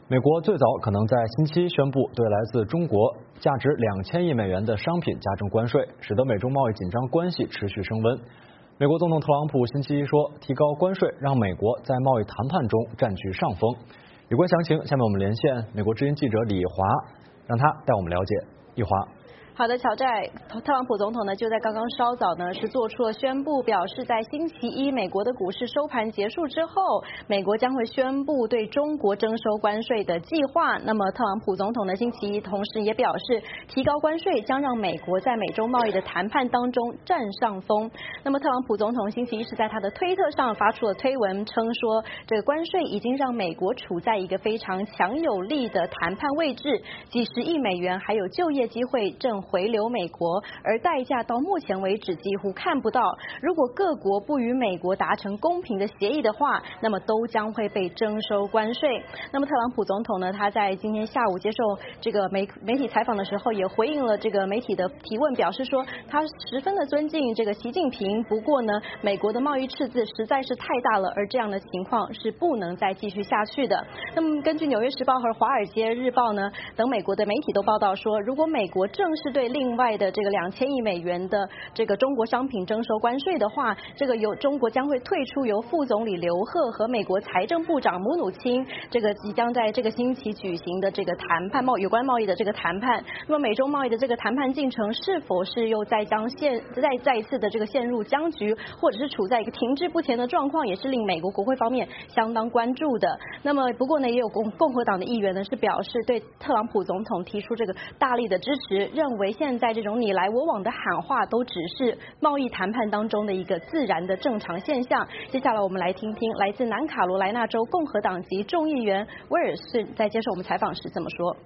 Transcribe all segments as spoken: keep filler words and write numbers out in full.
美国最早可能在星期一宣布对来自中国价值两千亿美元的商品加征关税，使得美中贸易紧张关系持续升温。美国总统特朗普星期一说，提高关税让美国在贸易谈判中占据上风。有关详情，下面我们连线美国之音记者李华，让他带我们了解。李华。 好的，乔寨，特朗普总统呢就在刚刚稍早呢是做出了宣布，表示在星期一美国的股市收盘结束之后，美国将会宣布对中国征收关税的计划。那么特朗普总统呢星期一同时也表示，提高关税将让美国在美中贸易的谈判当中占上风。那么特朗普总统星期一是在他的推特上发出了推文，称说这个关税已经让美国处在一个非常强有力的谈判位置，几十亿美元还有就业机会正回流美国，而代价到目前为止几乎看不到。如果各国不与美国达成公平的协议的话，那么都将会被征收关税。那么特朗普总统呢，他在今天下午接受这个媒媒体采访的时候，也回应了这个媒体的提问，表示说他十分的尊敬这个习近平，不过呢，美国的贸易赤字实在是太大了，而这样的情况是不能再继续下去的。那么根据《纽约时报》和《华尔街日报》呢等美国的媒体都报道说，如果美国正式对另外的这个两千亿美元的这个中国商品征收关税的话，这个由中国将会退出由副总理刘鹤和美国财政部长姆努钦这个即将在这个星期举行的这个谈判贸有关贸易的这个谈判。那么美中贸易的这个谈判进程是否是又再将陷再再一次的这个陷入僵局，或者是处在一个停滞不前的状况，也是令美国国会方面相当关注的。那么不过呢，也有共共和党的议员呢是表示对特朗普总统提出这个大力的支持，认为现在这种你来我往的喊话都只是贸易谈判当中的一个自然的正常现象。接下来我们来听听来自南卡罗来纳州共和党籍众议员威尔逊在接受我们采访时这么说。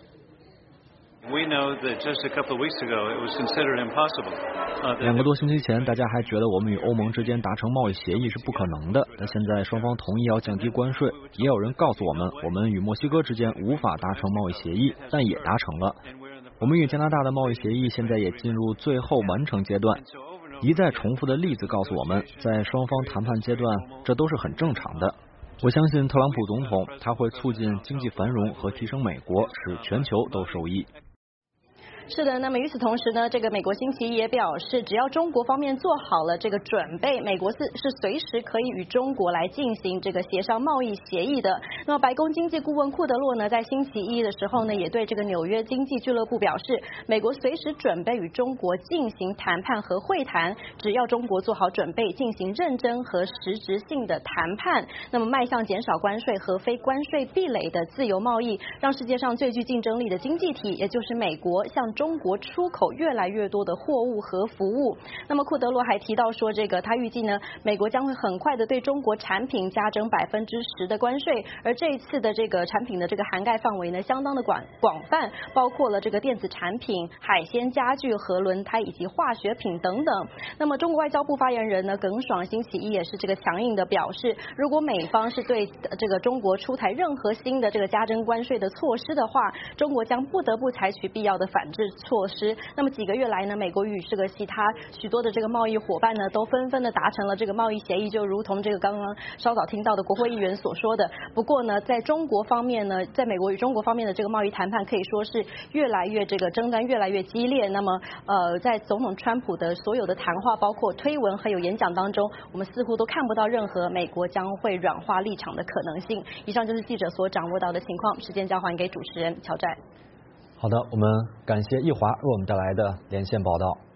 We know that just a couple of weeks ago it was considered impossible. 两个多星期前，大家还觉得我们与欧盟之间达成贸易协议是不可能的，但现在双方同意要降低关税，也有人告诉我们，我们与墨西哥之间无法达成贸易协议，但也达成了。我们与加拿大的贸易协议现在也进入最后完成阶段。一再重复的例子告诉我们，在双方谈判阶段，这都是很正常的。我相信特朗普总统他会促进经济繁荣和提升美国，使全球都受益。 是的，那么与此同时呢，这个美国星期一也表示，只要中国方面做好了这个准备，美国是是随时可以与中国来进行这个协商贸易协议的。那么白宫经济顾问库德洛呢，在星期一的时候呢，也对这个纽约经济俱乐部表示，美国随时准备与中国进行谈判和会谈，只要中国做好准备，进行认真和实质性的谈判，那么迈向减少关税和非关税壁垒的自由贸易，让世界上最具竞争力的经济体，也就是美国向中国出口越来越多的货物和服务。那么库德洛还提到说，这个他预计呢，美国将会很快的对中国产品加征百分之十的关税，而这一次的这个产品的这个涵盖范围呢，相当的广广泛，包括了这个电子产品、海鲜、家具、核轮胎以及化学品等等。那么中国外交部发言人呢，耿爽星期一也是这个强硬的表示，如果美方是对这个中国出台任何新的这个加征关税的措施的话，中国将不得不采取必要的反制措施。那么几个月来呢，美国与这个其他许多的这个贸易伙伴呢，都纷纷的达成了这个贸易协议，就如同这个刚刚稍早听到的国会议员所说的。不过呢，在中国方面呢，在美国与中国方面的这个贸易谈判可以说是越来越这个争端越来越激烈。那么呃，在总统川普的所有的谈话，包括推文还有演讲当中，我们似乎都看不到任何美国将会软化立场的可能性。以上就是记者所掌握到的情况，时间交还给主持人乔寨。 好的，我们感谢易华为我们带来的连线报道。